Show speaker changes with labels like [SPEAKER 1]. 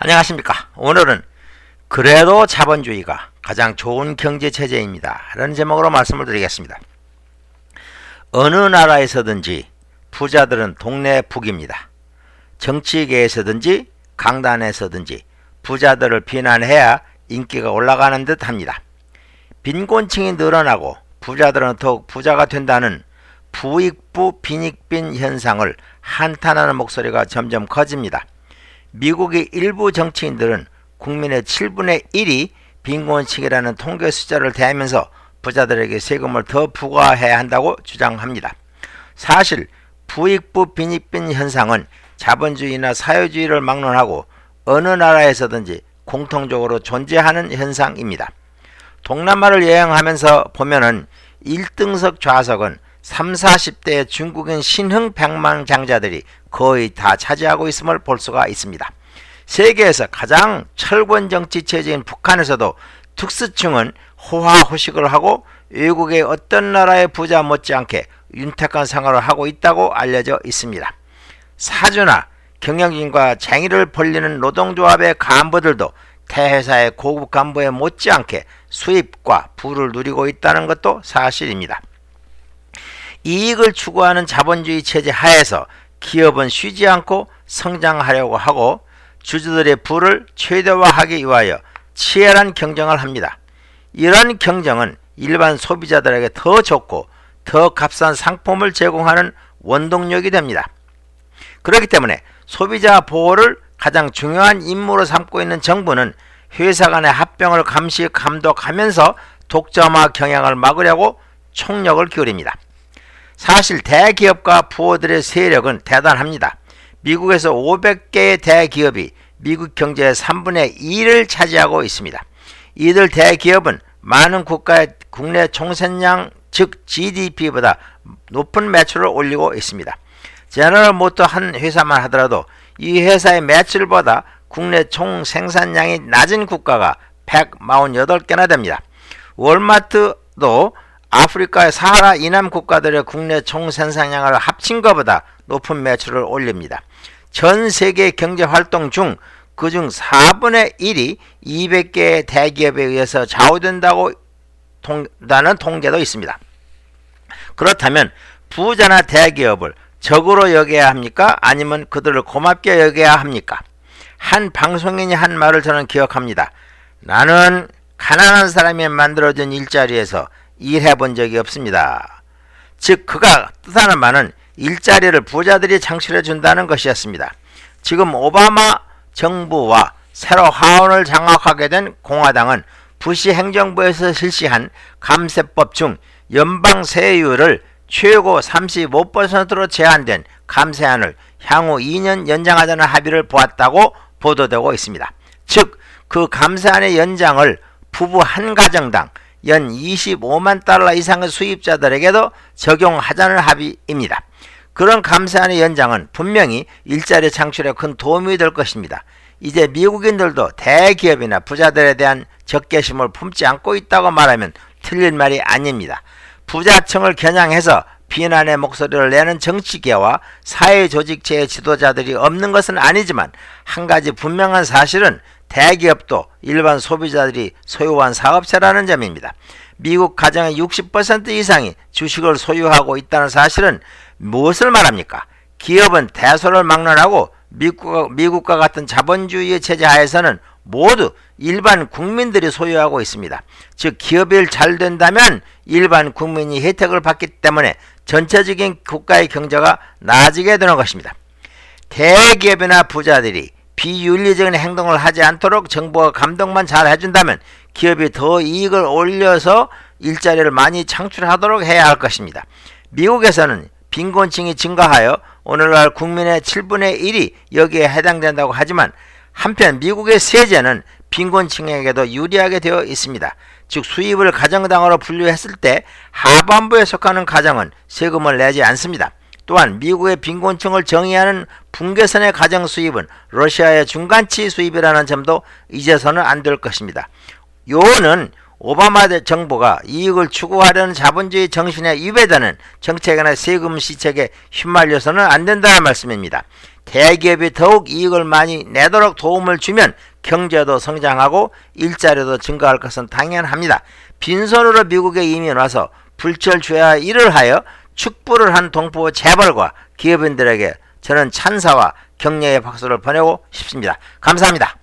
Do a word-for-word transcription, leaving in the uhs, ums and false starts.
[SPEAKER 1] 안녕하십니까. 오늘은 그래도 자본주의가 가장 좋은 경제체제입니다 라는 제목으로 말씀을 드리겠습니다. 어느 나라에서든지 부자들은 동네 북입니다. 정치계에서든지 강단에서든지 부자들을 비난해야 인기가 올라가는 듯 합니다. 빈곤층이 늘어나고 부자들은 더욱 부자가 된다는 부익부 빈익빈 현상을 한탄하는 목소리가 점점 커집니다. 미국의 일부 정치인들은 국민의 칠분의 일이 빈곤층이라는 통계 숫자를 대하면서 부자들에게 세금을 더 부과해야 한다고 주장합니다. 사실 부익부 빈익빈 현상은 자본주의나 사회주의를 막론하고 어느 나라에서든지 공통적으로 존재하는 현상입니다. 동남아를 여행하면서 보면은 일등석 좌석은 삼사십 대의 중국인 신흥 백만장자들이 거의 다 차지하고 있음을 볼 수가 있습니다. 세계에서 가장 철권 정치 체제인 북한에서도 특수층은 호화호식을 하고 외국의 어떤 나라의 부자 못지않게 윤택한 생활을 하고 있다고 알려져 있습니다. 사주나 경영진과 쟁의를 벌리는 노동조합의 간부들도 대회사의 고급 간부에 못지않게 수입과 부를 누리고 있다는 것도 사실입니다. 이익을 추구하는 자본주의 체제 하에서 기업은 쉬지 않고 성장하려고 하고 주주들의 부를 최대화하기 위하여 치열한 경쟁을 합니다. 이런 경쟁은 일반 소비자들에게 더 좋고 더 값싼 상품을 제공하는 원동력이 됩니다. 그렇기 때문에 소비자 보호를 가장 중요한 임무로 삼고 있는 정부는 회사 간의 합병을 감시 감독하면서 독점화 경향을 막으려고 총력을 기울입니다. 사실 대기업과 부호들의 세력은 대단합니다. 미국에서 오백 개의 대기업이 미국 경제의 삼분의 일을 차지하고 있습니다. 이들 대기업은 많은 국가의 국내 총생량 즉 지디피보다 높은 매출을 올리고 있습니다. 제너럴 모터 한 회사만 하더라도 이 회사의 매출보다 국내 총생산량이 낮은 국가가 백사십팔 개나 됩니다. 월마트도 아프리카의 사하라 이남 국가들의 국내 총생산량을 합친 것보다 높은 매출을 올립니다. 전 세계 경제활동 중 그중 사분의 일이 이백 개의 대기업에 의해서 좌우된다고 다는 통계도 있습니다. 그렇다면 부자나 대기업을 적으로 여겨야 합니까? 아니면 그들을 고맙게 여겨야 합니까? 한 방송인이 한 말을 저는 기억합니다. 나는 가난한 사람이 만들어준 일자리에서 일해본 적이 없습니다. 즉 그가 뜻하는 말은 일자리를 부자들이 창출해 준다는 것이었습니다. 지금 오바마 정부와 새로 하원을 장악하게 된 공화당은 부시 행정부에서 실시한 감세법 중 연방 세율을 최고 삼십오 퍼센트로 제한된 감세안을 향후 이 년 연장하자는 합의를 보았다고 보도되고 있습니다. 즉 그 감세안의 연장을 부부 한 가정당 연 이십오만 달러 이상의 수입자들에게도 적용하자는 합의입니다. 그런 감세안의 연장은 분명히 일자리 창출에 큰 도움이 될 것입니다. 이제 미국인들도 대기업이나 부자들에 대한 적개심을 품지 않고 있다고 말하면 틀린 말이 아닙니다. 부자층을 겨냥해서 비난의 목소리를 내는 정치계와 사회조직체의 지도자들이 없는 것은 아니지만 한 가지 분명한 사실은 대기업도 일반 소비자들이 소유한 사업체라는 점입니다. 미국 가정의 육십 퍼센트 이상이 주식을 소유하고 있다는 사실은 무엇을 말합니까? 기업은 대소를 막론하고 미국과, 미국과 같은 자본주의의 체제 하에서는 모두 일반 국민들이 소유하고 있습니다. 즉 기업이 잘 된다면 일반 국민이 혜택을 받기 때문에 전체적인 국가의 경제가 나아지게 되는 것입니다. 대기업이나 부자들이 비윤리적인 행동을 하지 않도록 정부가 감독만 잘 해준다면 기업이 더 이익을 올려서 일자리를 많이 창출하도록 해야 할 것입니다. 미국에서는 빈곤층이 증가하여 오늘날 국민의 칠분의 일이 여기에 해당된다고 하지만 한편 미국의 세제는 빈곤층에게도 유리하게 되어 있습니다. 즉 수입을 가정당으로 분류했을 때 하반부에 속하는 가정은 세금을 내지 않습니다. 또한 미국의 빈곤층을 정의하는 분계선의 가정 수입은 러시아의 중간치 수입이라는 점도 잊어서는 안 될 것입니다. 요는 오바마 정부가 이익을 추구하려는 자본주의 정신에 위배되는 정책이나 세금 시책에 휘말려서는 안 된다는 말씀입니다. 대기업이 더욱 이익을 많이 내도록 도움을 주면 경제도 성장하고 일자리도 증가할 것은 당연합니다. 빈손으로 미국에 이민 와서 불철주야 일을 하여 축부를 한 동포 재벌과 기업인들에게 저는 찬사와 격려의 박수를 보내고 싶습니다. 감사합니다.